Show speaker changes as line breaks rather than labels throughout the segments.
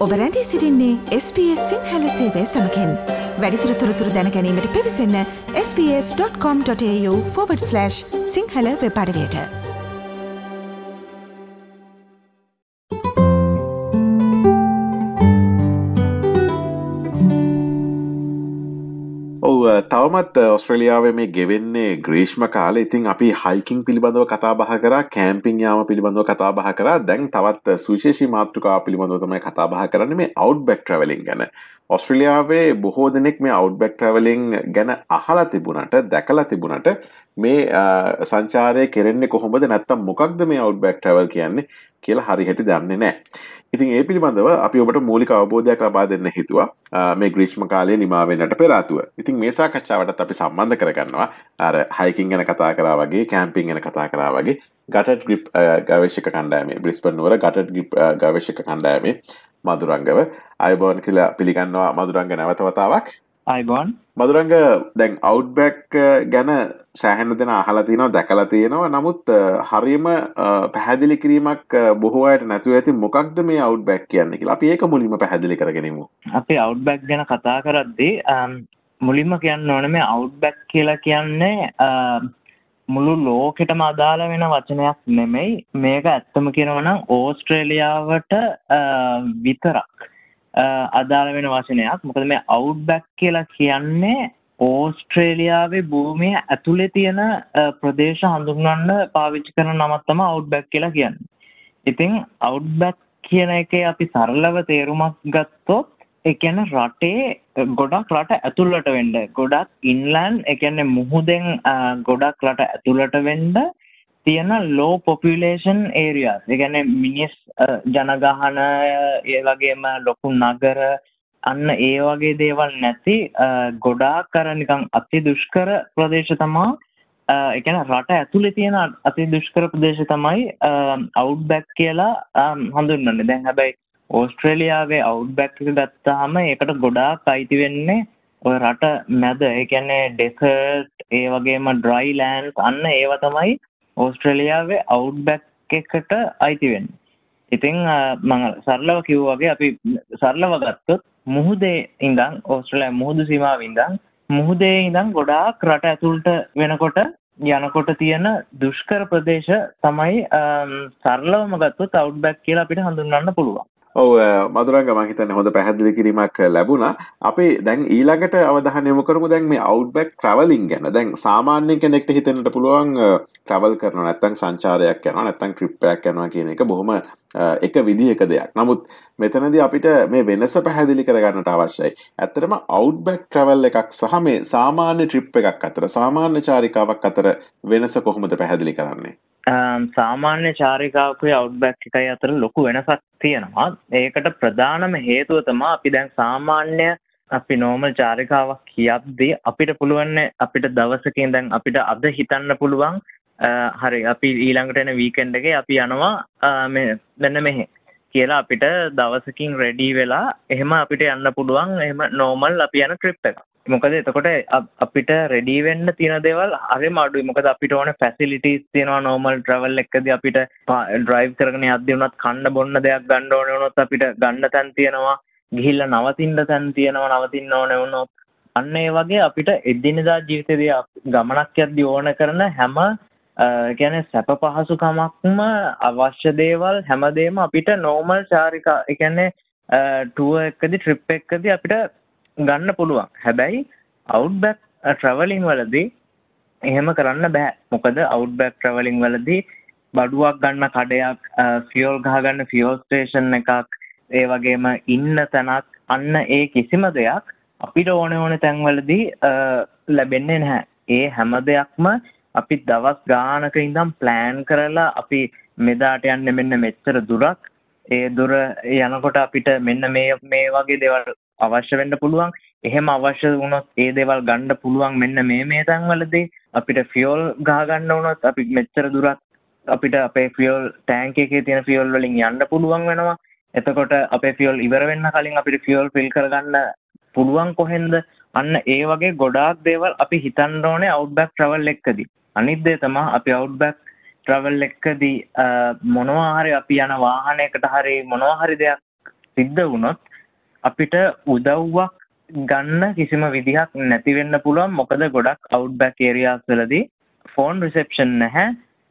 ඔබ රැඳී සිටින්නේ SBS සිංහල සේවය සමකෙන් වැඩිදුර තොරතුරු දැන ගැනීමට පිවිසන්න sbs.com.au/සිංහල වෙබ් අඩවියට.
තවමත් ඔස්ට්‍රේලියාවේ මේ ගෙවෙන්නේ ග්‍රීෂ්ම කාලේ. ඉතින් අපි හයිකින් පිළිබඳව කතා බහ කරා, කැම්පින් යාම පිළිබඳව කතා බහ කරා. දැන් තවත් සුවිශේෂී මාතෘකාවක් පිළිබඳව තමයි කතා බහ කරන්නේ, මේ අවුට්බැක් ට්‍රැවලින් ගැන. ඔස්ට්‍රේලියාවේ බොහෝ දෙනෙක් මේ අවුට්බැක් ට්‍රැවලින් ගැන අහලා තිබුණට, දැකලා තිබුණට මේ සංචාරය කෙරෙන්නේ කොහොමද, නැත්තම් මොකක්ද මේ අවුට්බැක් ට්‍රැවල් කියන්නේ කියලා හරියට දන්නේ නැහැ. ඉතින් ඒ පිළිබඳව අපි ඔබට මූලික අවබෝධයක් ලබා දෙන්න හිතුවා මේ ග්‍රීෂ්ම කාලය නිමා වෙන්නට පෙර ආතුව. ඉතින් මේ සාකච්ඡාවටත් අපි සම්බන්ධ කරගන්නවා අර හයිකින් ගැන කතා කරා වගේ, කැම්පින් ගැන කතා කරා වගේ ගටඩ් ග්‍රිප් ගවේෂක කණ්ඩායමේ, බ්‍රිස්බන් නුවර ගටඩ් ග්‍රිප් ගවේෂක කණ්ඩායමේ මధుරංගව අයබෝන් කියලා පිළිගන්නවා. මధుරංග නැවත වතාවක්
අයබෝන්.
මధුරංග, දැන් අවුට්බැක් ගැන සෑහෙන දෙනා අහලා තියෙනවා, දැකලා තියෙනවා. නමුත් හරියම පැහැදිලි කිරීමක් බොහෝ අයට නැතුව ඇති. මොකක්ද මේ අවුට්බැක් කියන්නේ කියලා අපි ඒක මුලින්ම පැහැදිලි කරගෙනමු.
අපි අවුට්බැක් ගැන කතා කරද්දී මුලින්ම කියන්න ඕනේ මේ අවුට්බැක් කියලා කියන්නේ මුළු ලෝකෙටම අදාළ වෙන වචනයක් නෙමෙයි. මේක ඇත්තම කියනවා නම් ඕස්ට්‍රේලියාවට විතරක් අදාළ වෙන වචනයක්. මොකද මේ අවුට්බැක් කියලා කියන්නේ ඕස්ට්‍රේලියාවේ භූමිය ඇතුලේ තියෙන ප්‍රදේශ හඳුන්වන්න පාවිච්චි කරන නමක් තමයි අවුට්බැක් කියලා කියන්නේ. ඉතින් අවුට්බැක් කියන එකේ අපි සරලව තේරුමක් ගත්තොත් ඒ කියන්නේ රටේ ගොඩක් රට ඇතුළට වෙන්න, ගොඩක් ඉන්ලෑන්ඩ්, ඒ කියන්නේ මුහුදෙන් ගොඩක් රට ඇතුළට වෙන්න තියෙන low population areas. ඒ කියන්නේ මිනිස් ජනගහන, ඒ වගේම ලොකු නගර, අන්න ඒ වගේ දේවල් නැති ගොඩාක් අර නිකන් අති දුෂ්කර ප්‍රදේශ තමයි, ඒ කියන්නේ රට ඇතුලේ තියෙන අති දුෂ්කර ප්‍රදේශ තමයි අවුට්බැක් කියලා හඳුන්වන්නේ. දැන් හැබැයි ඕස්ට්‍රේලියාවේ අවුට්බැක් එක ගත්තාම ඒකට ගොඩාක් අයිති වෙන්නේ ඔය රට මැද. ඒ කියන්නේ ඩෙසර්ට්, ඒ වගේම ඩ්‍රයි ලෑන්ඩ්ස්, අන්න ඒවා තමයි ඕස්ට්‍රේලියාවේ අවුට්බැක් එකට අයිති වෙන්නේ. ඉතින් මම සරලව කිව්වා වගේ අපි සරලව ගත්තොත් මුහුදේ ඉඳන්, ඕස්ට්‍රේලියාවේ මුහුදු සීමාවේ ඉඳන්, මුහුදේ ඉඳන් ගොඩාක් රට ඇතුළට වෙනකොට යනකොට තියෙන දුෂ්කර ප්‍රදේශ තමයි සරලවම ගත්තොත් අවුට්බැක් කියලා අපිට හඳුන්වන්න පුළුවන්.
ඔව් මధుරංග, මම හිතන්නේ හොඳ පැහැදිලි කිරීමක් ලැබුණා. අපි දැන් ඊළඟට අවධානය යොමු කරමු දැන් මේ අවුට්බැක් ට්‍රැවලින් ගැන. දැන් සාමාන්‍ය කෙනෙක්ට හිතෙන්නට පුළුවන් ට්‍රැවල් කරනවා නැත්නම් සංචාරයක් කරනවා නැත්නම් ට්‍රිප් එකක් යනවා කියන එක බොහොම එක විදිහක දෙයක්. නමුත් මෙතනදී අපිට මේ වෙනස පැහැදිලි කරගන්නට අවශ්‍යයි. ඇත්තටම අවුට්බැක් ට්‍රැවල් එකක් සහ මේ සාමාන්‍ය ට්‍රිප් එකක් අතර, සාමාන්‍ය චාරිකාවක් අතර වෙනස කොහොමද පැහැදිලි කරන්නේ?
සාමාන්‍ය චාරිකාවකයි අවුට්බැක් එකයි අතර ලොකු වෙනසක් තියෙනවා. ඒකට ප්‍රධානම හේතුව තමයි අපි දැන් සාමාන්‍ය අපි නෝමල් චාරිකාවක් කියද්දී අපිට පුළුවන් අපිට දවසකින් දැන් අපිට අද හිතන්න පුළුවන් හරි අපි ඊළඟට එන වීකෙන්ඩ් එකේ අපි යනවා මෙන්න මෙහෙ කියලා අපිට දවසකින් රෙඩි වෙලා එහෙම අපිට යන්න පුළුවන්. එහෙම නෝමල් අපි යන ට්‍රිප් එක. මොකද එතකොට අපිට රෙඩි වෙන්න තියෙන දේවල් හරිම අඩුයි. මොකද අපිට ඕනේ ෆැසිලිටිස් තියෙනවා. නෝමල් ට්‍රැවල් එකකදී අපිට ඩ්‍රයිව් කරගෙන යද්දී වුණත් කන්න බොන්න දෙයක් ගන්න ඕනේ වුණොත් අපිට ගන්න තැන් තියෙනවා. ගිහිල්ලා නවතින්න තැන් තියෙනවා, නවතින්න ඕනේ වුණොත්. අන්න ඒ වගේ අපිට එදිනෙදා ජීවිතේදී ගමනක් යද්දී ඕන කරන හැම කියන්නේ සැප පහසුකමක්ම අවශ්‍ය දේවල් හැමදේම අපිට නෝමල් චාරිකා, ඒ කියන්නේ ටුවර් එකකදී ට්‍රිප් එකකදී අපිට ගන්න පුළුවන්. හැබැයි අවුට්බැක් ට්‍රැවලින් වලදී එහෙම කරන්න බෑ. මොකද අවුට්බැක් ට්‍රැවලින් වලදී බඩුවක් ගන්න කඩයක්, ෆියුල් ගහගන්න ෆියුල් ස්ටේෂන් එකක්, ඒ වගේම ඉන්න තැනක්, අන්න ඒ කිසිම දෙයක් අපිට ඕනේ තැන්වලදී ලැබෙන්නේ නැහැ. ඒ හැම දෙයක්ම අපි දවස් ගානක ඉඳන් ප්ලෑන් කරලා අපි මෙදාට යන්නේ මෙන්න මෙච්චර දුරක්, ඒ දුර යනකොට අපිට මෙන්න මේ වගේ දේවල් අවශ්‍ය වෙන්න පුළුවන්. එහෙම අවශ්‍ය වුණොත් ඒ දේවල් ගන්න පුළුවන් මෙන්න මේ තැන්වලදී. අපිට ෆියුල් ගහ ගන්න වුණොත් අපි මෙච්චර දුරක් අපිට අපේ ෆියුල් ටැංක් එකේ තියෙන ෆියුල් වලින් යන්න පුළුවන් වෙනවා. එතකොට අපේ ෆියුල් ඉවර වෙන්න කලින් අපිට ෆියුල් ෆිල් කරගන්න පුළුවන් කොහෙන්ද? අන්න ඒ වගේ ගොඩාක් දේවල් අපි හිතන්න ඕනේ අවුට්බැක් ට්‍රැවල් එකකදී. අනිත් දේ තමයි අපි අවුට්බැක් ට්‍රැවල් එකකදී මොනවා හරි අපි යන වාහනයකට හරි මොනවා හරි දෙයක් සිද්ධ වුණොත් අපිට උදව්වක් ගන්න කිසිම විදිහක් නැති වෙන්න පුළුවන්. මොකද ගොඩක් අවුට්බැක් ඒරියාස් වලදී ෆෝන් රිසෙප්ෂන් නැහැ.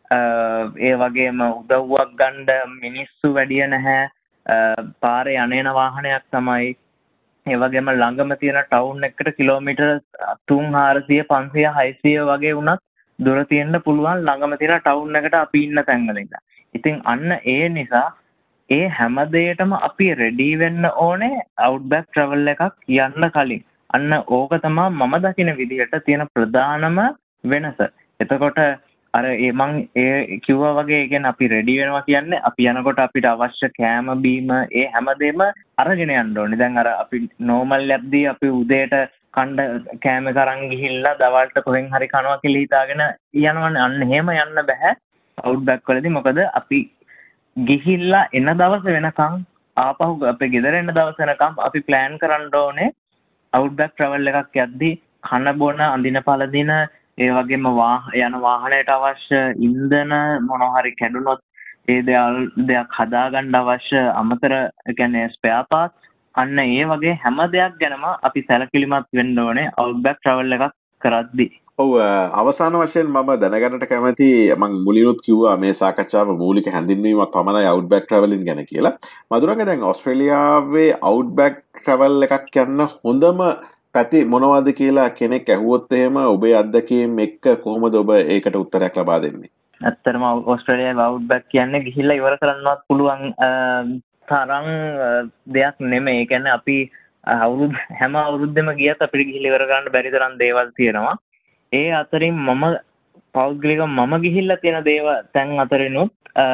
ඒ වගේම උදව්වක් ගන්න මිනිස්සු වැඩිය නැහැ. පාරේ යන්නේන වාහනයක් තමයි. ඒ වගේම ළඟම තියෙන ටවුන් එකකට කිලෝමීටර් 300 500 600 වගේ වුණත් දුර තියෙන්න පුළුවන් ළඟම තියෙන ටවුන් එකට අපි ඉන්න තැන්වල ඉඳන්. ඉතින් අන්න ඒ නිසා ඒ හැම දෙයකටම අපි රෙඩි වෙන්න ඕනේ අවුට්බැක් ට්‍රැවල් එකක් යන්න කලින්. අන්න ඕක තමයි මම දකින විදිහට තියෙන ප්‍රධානම වෙනස. එතකොට අර මං ඒ කිව්වා වගේ කියන්නේ අපි රෙඩි වෙනවා කියන්නේ අපි යනකොට අපිට අවශ්‍ය කෑම බීම ඒ හැමදේම අරගෙන යන්න ඕනේ. දැන් අර අපි නෝමල් ලැබ්දී අපි උදේට කණ්ඩ කෑම කරන් ගිහිල්ලා දවල්ට කොහෙන් හරි කනවා කියලා හිතාගෙන යනවනේ. අන්න එහෙම යන්න බෑ අවුට්බැක් වලදී. මොකද අපි ගිහිල්ලා එන දවස වෙනකම් ආපහු අපේ ගෙදර එන දවස වෙනකම් අපි ප්ලෑන් කරන්න ඕනේ අවුට්බැක් ට්‍රැවල් එකක් යද්දී කන බොන අඳින පළදින ඒ වගේම යන වාහනයට අවශ්‍ය ඉන්ධන මොනවා හරි කැඩුනොත් ඒ දෙයක් හදාගන්න අවශ්‍ය අමතර කියන්නේ ස්පෙයා පාර්ට්ස් අන්න ඒ වගේ හැම දෙයක් ගැනම අපි සැලකිලිමත් වෙන්න ඕනේ අවුට්බැක් ට්‍රැවල් එකක් කරද්දී.
ඔව් අවසාන වශයෙන් මම දැනගන්නට කැමති මම මුලිනුත් කිව්වා මේ සාකච්ඡාව මූලික හැඳින්වීමක් පමණයි අවුට්බැක් ට්‍රැවලින් ගැන කියලා. මధుරංග දැන් ඕස්ට්‍රේලියාවේ අවුට්බැක් ට්‍රැවල් එකක් යන්න හොඳම පැති මොනවද කියලා කෙනෙක් ඇහුවොත් එහෙම ඔබේ අත්දැකීම් එක්ක කොහොමද ඔබ ඒකට උත්තරයක් ලබා දෙන්නේ?
ඇත්තටම ඕස්ට්‍රේලියාවේ අවුට්බැක් කියන්නේ ගිහිල්ලා ඉවර කරන්නවත් පුළුවන් තරම් දෙයක් නෙමෙයි. ඒ කියන්නේ අපි හැම අවුරුද්දෙම ගියත් අපිට ගිහිල්ලා ඉවර කරන්න බැරි තරම් දේවල් තියෙනවා. ඒ අතරින් පෞද්ගලිකව මම ගිහිල්ලා තියෙන තැන් අතරිනුත්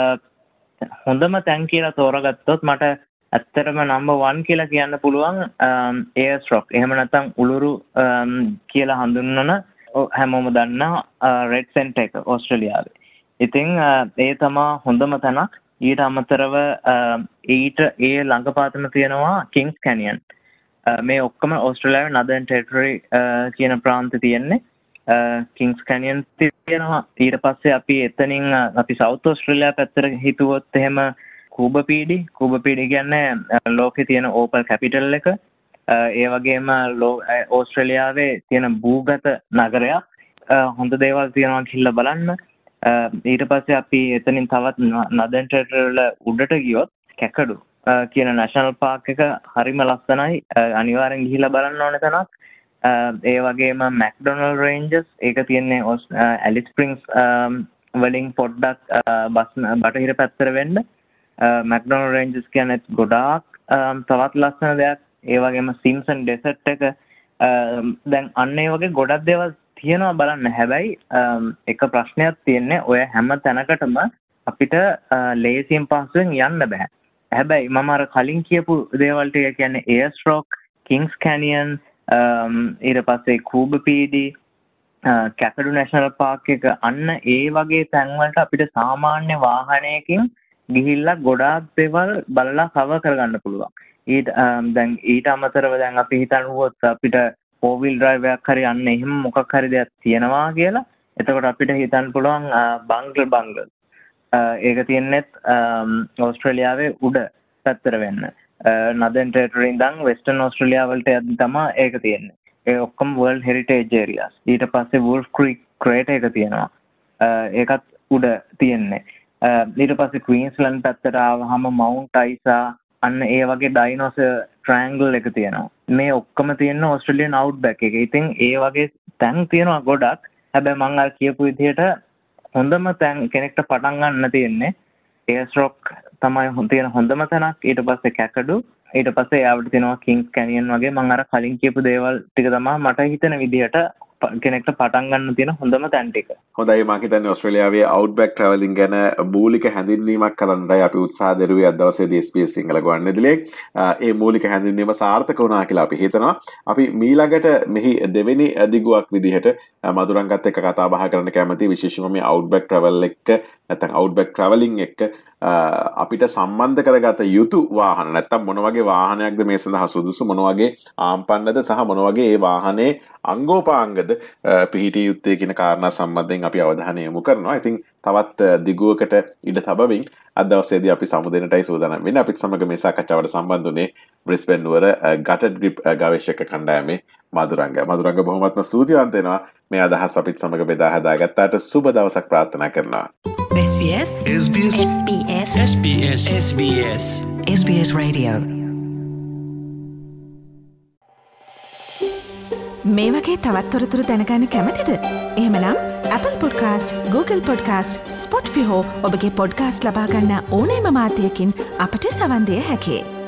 හොඳම තැන් කියලා තෝරගත්තොත් මට ඇත්තටම නම්බර් 1 කියලා කියන්න පුළුවන් එයර්ස්ට්‍රොක්. එහෙම නැත්නම් උළුරු කියලා හඳුන්වන හැමෝම දන්නා රෙඩ් සෙන්ටර් එක ඕස්ට්‍රේලියාවේ. ඉතින් ඒ තමයි හොඳම තැනක්. ඊට අමතරව ඒ ළඟපාතම තියෙනවා කිංස් කැනියන්. මේ ඔක්කොම ඕස්ට්‍රේලියාවේ නදර්න් ටෙරිටරි කියන ප්‍රාන්තේ තියෙන්නේ. කිංස් කැනියන් තියෙනවා. ඊට පස්සේ අපි එතනින් අපි සවුත් ඕස්ට්‍රේලියා පැත්තට හිතුවොත් එහෙම කූබපීඩි කියන්නේ ලෝකේ තියෙන ඕපල් කැපිටල් එක. ඒ වගේම ඕස්ට්‍රේලියාවේ තියෙන භූගත නගරයක්. හොඳ දේවල් තියෙනවා කියලා බලන්න. ඊට පස්සේ අපි එතනින් තවත් නදර්න් ටෙරිටරි වල උඩට ගියොත් කැකඩු කියන නැෂනල් පාර්ක් එක හරිම ලස්සනයි. අනිවාර්යෙන් ගිහිල්ලා බලන්න ඕන තැනක්. ඒ වගේම මැක්ඩොනල්ඩ් රේන්ජස් ඒක තියෙන්නේ ඇලිස් ස්ප්‍රින්ග්ස් වලින් පොඩ්ඩක් බටහිර පැත්තට වෙන්න. මැක්ඩොනල්ඩ් රේන්ජස් කියන්නේ ගොඩාක් තවත් ලස්සන දෙයක්. ඒ වගේම සිම්සන් ඩෙසර්ට් එක දැන් අන්න ඒ වගේ ගොඩක් දේවල් තියෙනවා බලන්න. හැබැයි එක ප්‍රශ්නයක් තියෙන්නේ ඔය හැම තැනකටම අපිට ලේසියෙන් පහසුවෙන් යන්න බෑ. හැබැයි මම අර කලින් කියපු දේවල් ටික කියන්නේ එයර්ස්ට්‍රොක්, කිංස් කැනියන්, ඊට පස්සේ කූබපීඩි, කැකඩු නැෂනල් පාර්ක් එක අන්න ඒ වගේ තැන්වලට අපිට සාමාන්‍ය වාහනයකින් ගිහිල්ලා ගොඩාක් දේවල් බලලා කවර් කරගන්න පුළුවන්. ඊට අමතරව දැන් අපි හිතනුවොත් අපිට 4-wheel drive එකක් හරි යන්න එහෙම මොකක් හරි දෙයක් තියෙනවා කියලා. එතකොට අපිට හිතන්න පුළුවන් බංගල්. ඒක තියෙන්නේත් ඕස්ට්‍රේලියාවේ උඩ පැත්තට වෙන්න. නදර්න් ටෙරිටරි ඉඳන් වෙස්ටර්න් ඕස්ට්‍රේලියා වලට යද්දි තමයි ඒක තියෙන්නේ. ඒ ඔක්කොම World Heritage Areas. ඊට පස්සේ Wolf Creek Crater එක තියෙනවා. ඒකත් උඩ තියෙන්නේ. ඊට පස්සේ ක්වීන්ස්ලන්ඩ් පැත්තට ආවහම මවුන්ට් අයිසා අන්න ඒ වගේ ඩයිනෝසර් ට්‍රයැන්ගල් එක තියෙනවා. මේ ඔක්කොම තියෙන ඕස්ට්‍රේලියන් අවුට්බැක් එක. ඉතින් ඒ වගේ තැන් තියෙනවා ගොඩක්. හැබැයි මම අර කියපු විදිහට හොඳම තැන් කෙනෙක්ට පටන් ගන්න තියෙන්නේ එයර්ස්ට්‍රොක් තමයි තියෙන හොඳම තැනක්. ඊට පස්සේ කැකඩු, ඊට පස්සේ යාවට තියෙනවා කිංස් කැනියන් වගේ. මම අර කලින් කියපු දේවල් ටික තමයි මට හිතෙන විදිහට කෙනෙක්ට පටන් ගන්න තියෙන හොඳම තැන් ටික.
හොඳයි මම හිතන්නේ ඕස්ට්‍රේලියාවේ අවුට්බැක් ට්‍රැවලින් ගැන මූලික හැඳින්වීමක් කරන්නයි අපි උත්සාහ දරුවේ අද දවසේදී SBS සිංහල ගුවන්විදුලියේ. ඒ මූලික හැඳින්වීම සාර්ථක වුණා කියලා අපි හිතනවා. අපි ඊළඟට මෙහි දෙවෙනි දිගුවක් විදිහට මధుරංගත් එක්ක කතා බහ කරන්න කැමති විශේෂයෙන්ම මේ අවුට්බැක් ට්‍රැවල් එක්ක නැත්නම් අවුට්බැක් ට්‍රැවලින් එක්ක අපිට සම්බන්ධ කරගත යුතු වාහන නැත්තම් මොන වගේ වාහනයක්ද මේ සඳහා සුදුසු මොන වගේ ආම්පන්නද සහ මොන වගේ ඒ වාහනේ අංගෝපාංගද පිහිටිය යුත්තේ කියන කාරණා සම්බන්ධයෙන් අපි අවධානය යොමු කරනවා. ඉතින් තවත් දිගුවකට ඉඩ තබමින් අද දවසේදී අපි සමුදෙනටයි සූදානම් වෙන්නේ. අපිත් සමග මේ සාකච්ඡාවට සම්බන්ධ වුණේ බ්‍රිස්බේන් නුවර ගටඩ් ග්‍රිප් ගවේෂක කණ්ඩායමේ මధుරංග. මధుරංග බොහොමත්ම ස්තුතිවන්ත වෙනවා මේ අදහස් අපිත් සමග බෙදා හදාගත්තාට. සුබ දවසක් ප්‍රාර්ථනා කරනවා.
SBS SBS Radio.
මේ වගේ තවත් තොරතුරු දැනගන්න කැමතිද? එහෙමනම් Apple Podcast, Google Podcast, Spotify හෝ ඔබගේ පොඩ්කාස්ට් ලබා ගන්න ඕනෑම මාධ්‍යයකින් අපට සවන් දෙන්න හැකියි.